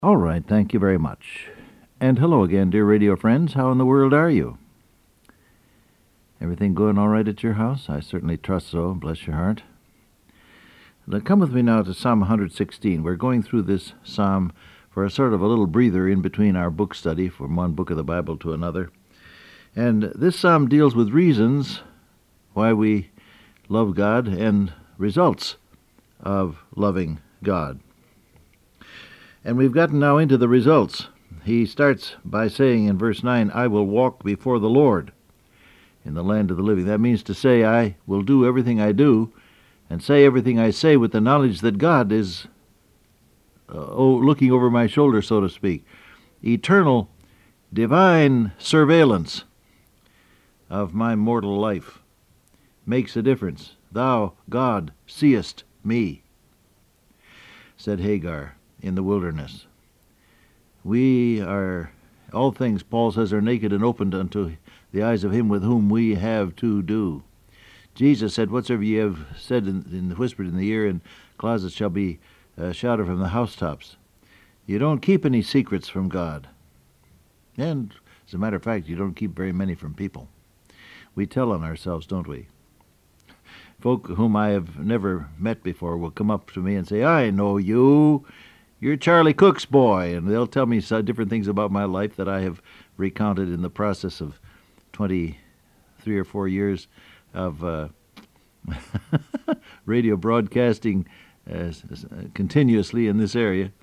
All right, thank you very much. And hello again, dear radio friends. How in the world are you? Everything going all right at your house? I certainly trust so. Bless your heart. Now, come with me now to Psalm 116. We're going through this psalm for a sort of a little breather in between our book study from one book of the Bible to another. And this psalm deals with reasons why we love God and results of loving God. And we've gotten now into the results. He starts by saying in verse 9, I will walk before the Lord in the land of the living. That means to say I will do everything I do and say everything I say with the knowledge that God is looking over my shoulder, so to speak. Eternal, divine surveillance of my mortal life makes a difference. Thou, God, seest me, said Hagar in the wilderness. We are, all things, Paul says, are naked and opened unto the eyes of him with whom we have to do. Jesus said, whatsoever ye have said whispered in the ear in closets shall be shouted from the housetops. You don't keep any secrets from God. And, as a matter of fact, you don't keep very many from people. We tell on ourselves, don't we? Folk whom I have never met before will come up to me and say, I know you. You're Charlie Cook's boy. And they'll tell me different things about my life that I have recounted in the process of 23 or 4 years of radio broadcasting continuously in this area.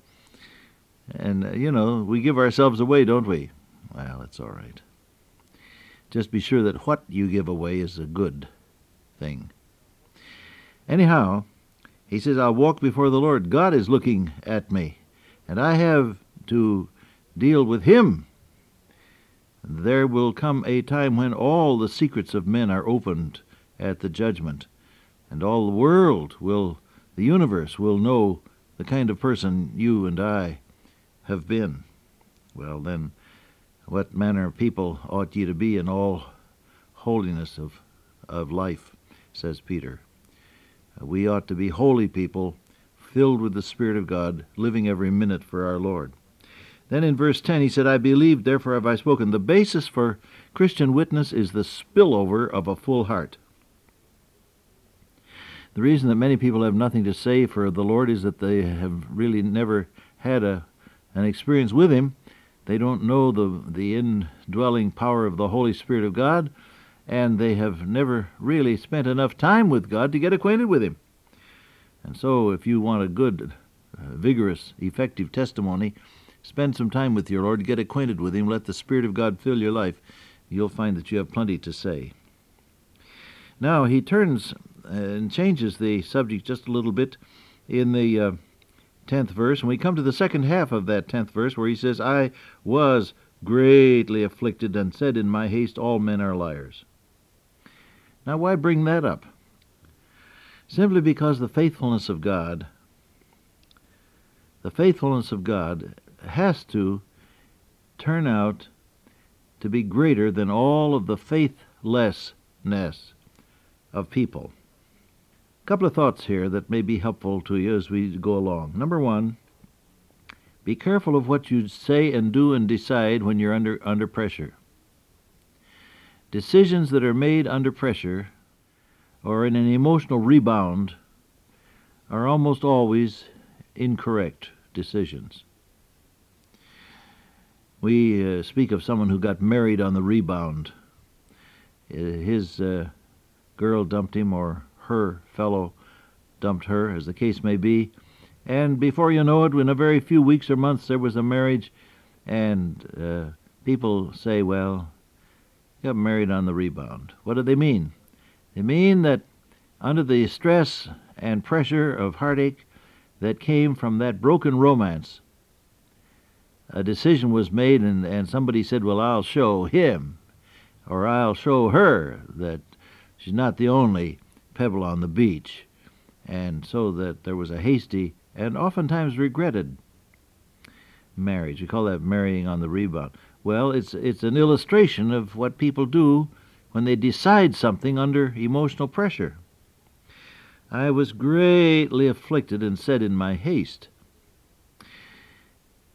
And, we give ourselves away, don't we? Well, it's all right. Just be sure that what you give away is a good thing. Anyhow, he says, I'll walk before the Lord. God is looking at me, and I have to deal with Him. There will come a time when all the secrets of men are opened at the judgment, and all the world the universe will know the kind of person you and I have been. Well, then, what manner of people ought ye to be in all holiness of life, says Peter. We ought to be holy people, filled with the Spirit of God, living every minute for our Lord. Then in verse 10 he said, I believe, therefore have I spoken. The basis for Christian witness is the spillover of a full heart. The reason that many people have nothing to say for the Lord is that they have really never had an experience with Him. They don't know the indwelling power of the Holy Spirit of God, and they have never really spent enough time with God to get acquainted with Him. And so if you want a good, vigorous, effective testimony, spend some time with your Lord, get acquainted with Him, let the Spirit of God fill your life. You'll find that you have plenty to say. Now he turns and changes the subject just a little bit in the 10th verse, and we come to the second half of that 10th verse where he says, I was greatly afflicted and said in my haste, all men are liars. Now, why bring that up? Simply because the faithfulness of God has to turn out to be greater than all of the faithlessness of people. A couple of thoughts here that may be helpful to you as we go along. Number one, be careful of what you say and do and decide when you're under pressure. Decisions that are made under pressure or in an emotional rebound are almost always incorrect decisions. We speak of someone who got married on the rebound. His girl dumped him, or her fellow dumped her, as the case may be, and before you know it, in a very few weeks or months, there was a marriage, and people say, well, got married on the rebound. What do they mean? They mean that under the stress and pressure of heartache that came from that broken romance, a decision was made and somebody said, well, I'll show him or I'll show her that she's not the only pebble on the beach. And so that there was a hasty and oftentimes regretted marriage. We call that marrying on the rebound. Well, it's an illustration of what people do when they decide something under emotional pressure. I was greatly afflicted and said in my haste.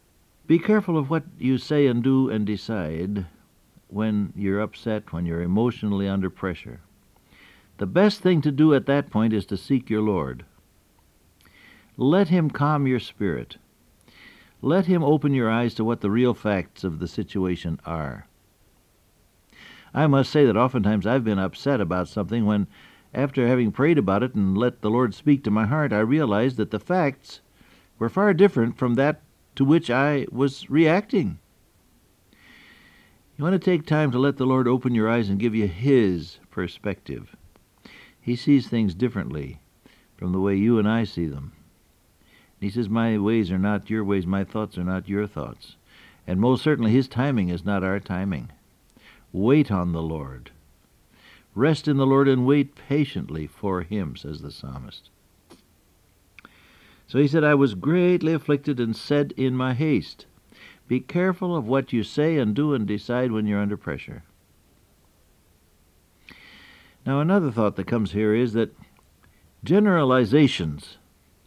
Be careful of what you say and do and decide when you're upset, when you're emotionally under pressure. The best thing to do at that point is to seek your Lord. Let Him calm your spirit. Let Him open your eyes to what the real facts of the situation are. I must say that oftentimes I've been upset about something when, after having prayed about it and let the Lord speak to my heart, I realized that the facts were far different from that to which I was reacting. You want to take time to let the Lord open your eyes and give you His perspective. He sees things differently from the way you and I see them. He says, my ways are not your ways, my thoughts are not your thoughts. And most certainly His timing is not our timing. Wait on the Lord. Rest in the Lord and wait patiently for Him, says the psalmist. So he said, I was greatly afflicted and said in my haste. Be careful of what you say and do and decide when you're under pressure. Now another thought that comes here is that generalizations,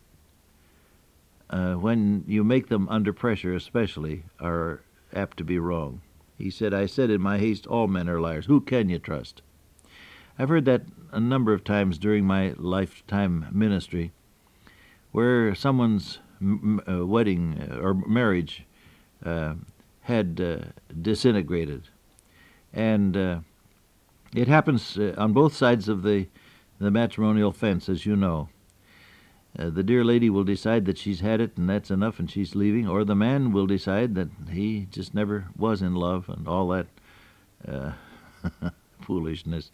when you make them under pressure especially, are apt to be wrong. He said, I said in my haste, all men are liars. Who can you trust? I've heard that a number of times during my lifetime ministry, where someone's wedding or marriage had disintegrated. And it happens on both sides of the matrimonial fence, as you know. The dear lady will decide that she's had it and that's enough and she's leaving, or the man will decide that he just never was in love and all that foolishness.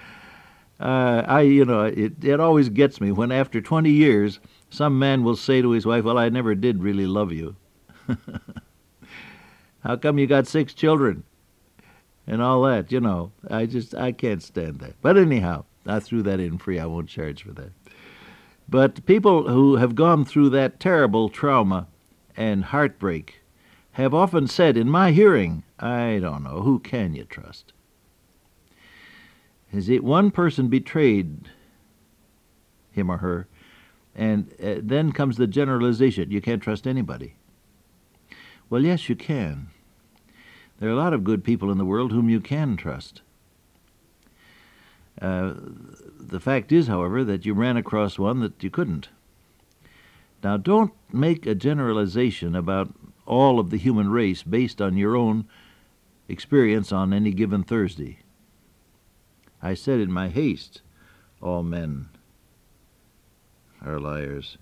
It always gets me when after 20 years some man will say to his wife, well, I never did really love you. How come you got 6 children? And all that, I can't stand that. But anyhow, I threw that in free. I won't charge for that. But people who have gone through that terrible trauma and heartbreak have often said, in my hearing, I don't know, who can you trust? Is it one person betrayed him or her, and then comes the generalization, you can't trust anybody. Well, yes, you can. There are a lot of good people in the world whom you can trust. The fact is, however, that you ran across one that you couldn't. Now, don't make a generalization about all of the human race based on your own experience on any given Thursday. I said in my haste, all men are liars.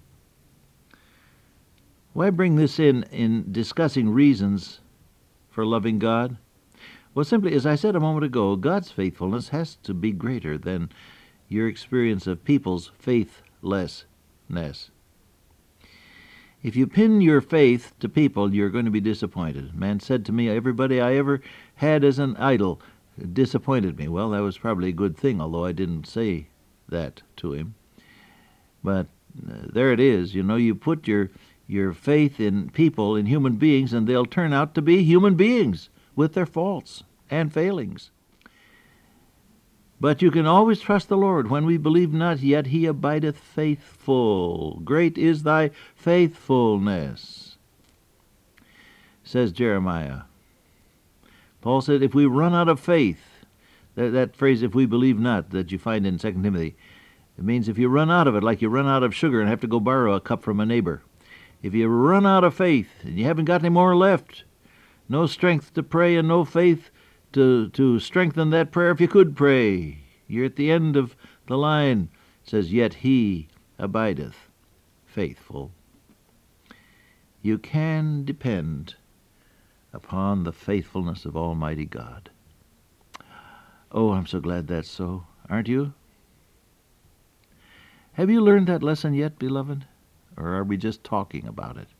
Why bring this in discussing reasons for loving God? Well, simply, as I said a moment ago, God's faithfulness has to be greater than your experience of people's faithlessness. If you pin your faith to people, you're going to be disappointed. A man said to me, everybody I ever had as an idol disappointed me. Well, that was probably a good thing, although I didn't say that to him. But there it is. You put your faith in people, in human beings, and they'll turn out to be human beings with their faults and failings. But you can always trust the Lord. When we believe not, yet He abideth faithful. Great is thy faithfulness, says Jeremiah. Paul said, if we run out of faith, that phrase, if we believe not, that you find in 2 Timothy, it means if you run out of it, like you run out of sugar and have to go borrow a cup from a neighbor. If you run out of faith and you haven't got any more left, no strength to pray and no faith to strengthen that prayer if you could pray, you're at the end of the line. It says, yet He abideth faithful. You can depend upon the faithfulness of Almighty God. Oh, I'm so glad that's so. Aren't you? Have you learned that lesson yet, beloved? Or are we just talking about it?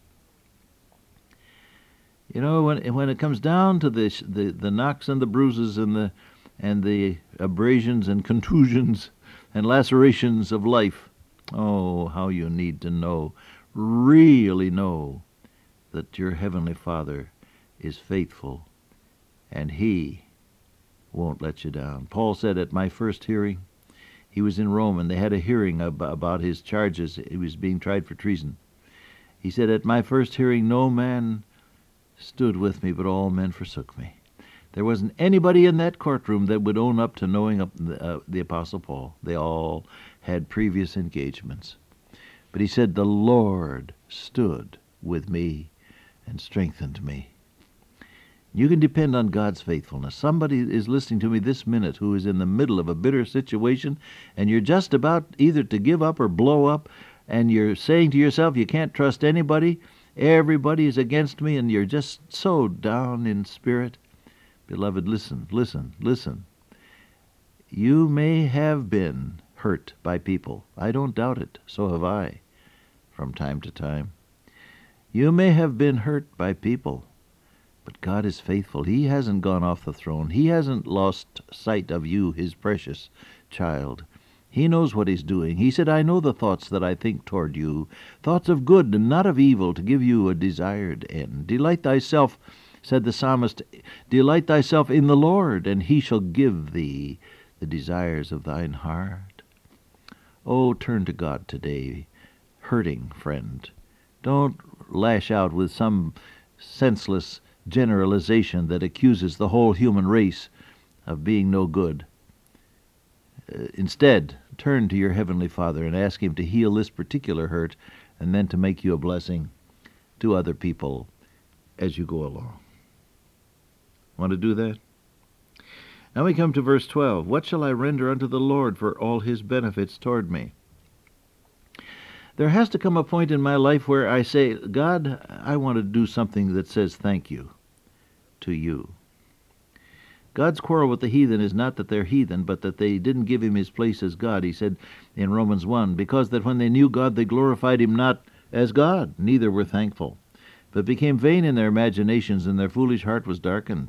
When it comes down to the knocks and the bruises and the abrasions and contusions and lacerations of life, oh, how you need to know, really know, that your Heavenly Father is faithful and He won't let you down. Paul said at my first hearing, he was in Rome and they had a hearing about his charges. He was being tried for treason. He said, at my first hearing, no man stood with me, but all men forsook me. There wasn't anybody in that courtroom that would own up to knowing the Apostle Paul. They all had previous engagements. But he said, the Lord stood with me and strengthened me. You can depend on God's faithfulness. Somebody is listening to me this minute who is in the middle of a bitter situation, and you're just about either to give up or blow up, and you're saying to yourself, you can't trust anybody, everybody is against me, and you're just so down in spirit. Beloved, listen, listen, listen. You may have been hurt by people. I don't doubt it. So have I, from time to time. You may have been hurt by people. But God is faithful. He hasn't gone off the throne. He hasn't lost sight of you, his precious child. He knows what he's doing. He said, I know the thoughts that I think toward you, thoughts of good and not of evil, to give you a desired end. Delight thyself, said the psalmist, delight thyself in the Lord, and he shall give thee the desires of thine heart. Oh, turn to God today, hurting friend. Don't lash out with some senseless generalization that accuses the whole human race of being no good. Instead, turn to your Heavenly Father and ask him to heal this particular hurt and then to make you a blessing to other people as you go along. Want to do that? Now we come to verse 12. What shall I render unto the Lord for all his benefits toward me? There has to come a point in my life where I say, God, I want to do something that says thank you to you. God's quarrel with the heathen is not that they're heathen, but that they didn't give him his place as God. He said in Romans 1, because that when they knew God, they glorified him not as God, neither were thankful, but became vain in their imaginations, and their foolish heart was darkened.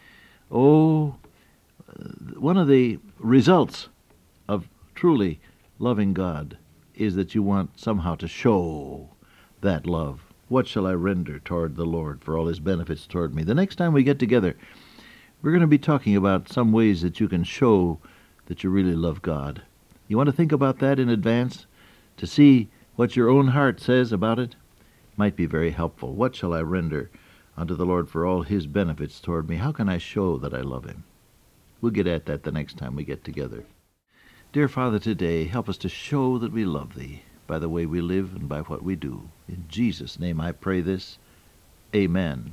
Oh, one of the results of truly loving God is that you want somehow to show that love. What shall I render toward the Lord for all his benefits toward me? The next time we get together, we're going to be talking about some ways that you can show that you really love God. You want to think about that in advance to see what your own heart says about it? Might be very helpful. What shall I render unto the Lord for all his benefits toward me? How can I show that I love him? We'll get at that the next time we get together. Dear Father, today, help us to show that we love thee by the way we live and by what we do. In Jesus' name I pray this. Amen.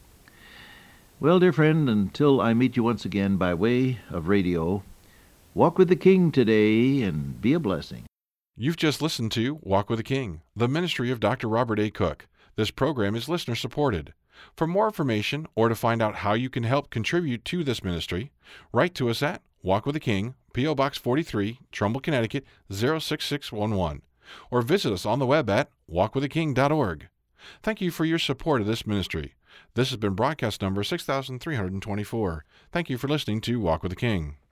Well, dear friend, until I meet you once again by way of radio, walk with the King today and be a blessing. You've just listened to Walk with the King, the ministry of Dr. Robert A. Cook. This program is listener-supported. For more information or to find out how you can help contribute to this ministry, write to us at Walk with the King, P.O. Box 43, Trumbull, Connecticut, 06611, or visit us on the web at walkwiththeking.org. Thank you for your support of this ministry. This has been broadcast number 6324. Thank you for listening to Walk with the King.